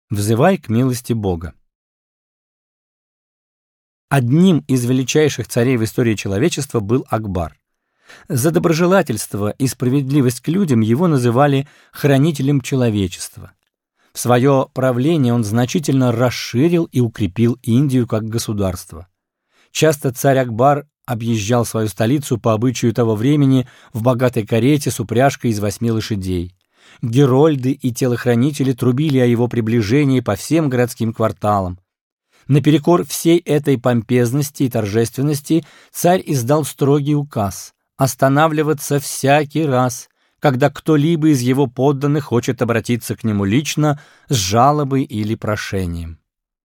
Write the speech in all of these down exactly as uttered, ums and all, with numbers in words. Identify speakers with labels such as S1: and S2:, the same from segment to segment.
S1: Взывай к милости Бога. Одним из величайших царей в истории человечества был Акбар. За доброжелательство и справедливость к людям его называли хранителем человечества. В свое правление он значительно расширил и укрепил Индию как государство. Часто царь Акбар объезжал свою столицу по обычаю того времени в богатой карете с упряжкой из восьми лошадей. Герольды и телохранители трубили о его приближении по всем городским кварталам. Наперекор всей этой помпезности и торжественности царь издал строгий указ останавливаться всякий раз, когда кто-либо из его подданных хочет обратиться к нему лично с жалобой или прошением.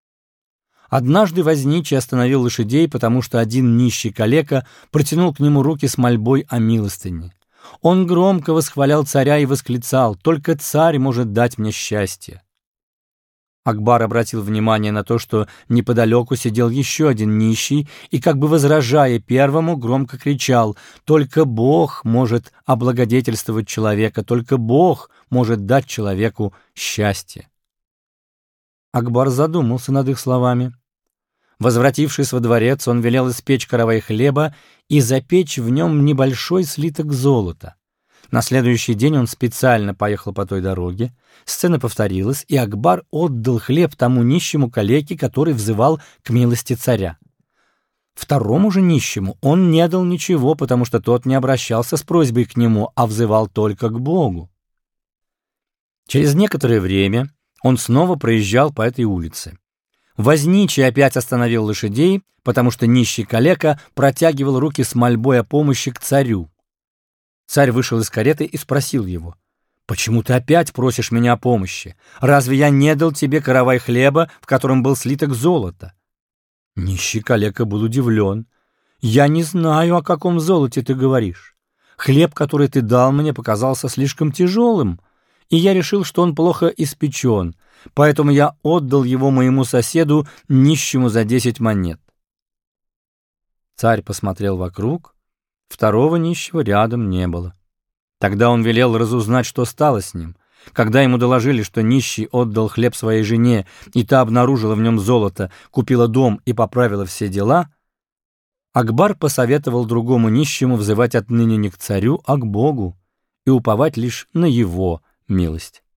S1: Однажды возничий остановил лошадей, потому что один нищий калека протянул к нему руки с мольбой о милостыне. Он громко восхвалял царя и восклицал: «Только царь может дать мне счастье». Акбар обратил внимание на то, что неподалеку сидел еще один нищий и, как бы возражая первому, громко кричал: «Только Бог может облагодетельствовать человека, только Бог может дать человеку счастье». Акбар задумался над их словами. Возвратившись во дворец, он велел испечь каравай хлеба и запечь в нем небольшой слиток золота. На следующий день он специально поехал по той дороге. Сцена повторилась, и Акбар отдал хлеб тому нищему калеке, который взывал к милости царя. Второму же нищему он не дал ничего, потому что тот не обращался с просьбой к нему, а взывал только к Богу. Через некоторое время он снова проезжал по этой улице. Возничий опять остановил лошадей, потому что нищий калека протягивал руки с мольбой о помощи к царю. Царь вышел из кареты и спросил его: «Почему ты опять просишь меня о помощи? Разве я не дал тебе каравай хлеба, в котором был слиток золота?» Нищий калека был удивлен. «Я не знаю, о каком золоте ты говоришь. Хлеб, который ты дал мне, показался слишком тяжелым, и я решил, что он плохо испечен, поэтому я отдал его моему соседу, нищему, за десять монет». Царь посмотрел вокруг. Второго нищего рядом не было. Тогда он велел разузнать, что стало с ним. Когда ему доложили, что нищий отдал хлеб своей жене, и та обнаружила в нем золото, купила дом и поправила все дела, Акбар посоветовал другому нищему взывать отныне не к царю, а к Богу и уповать лишь на его милость.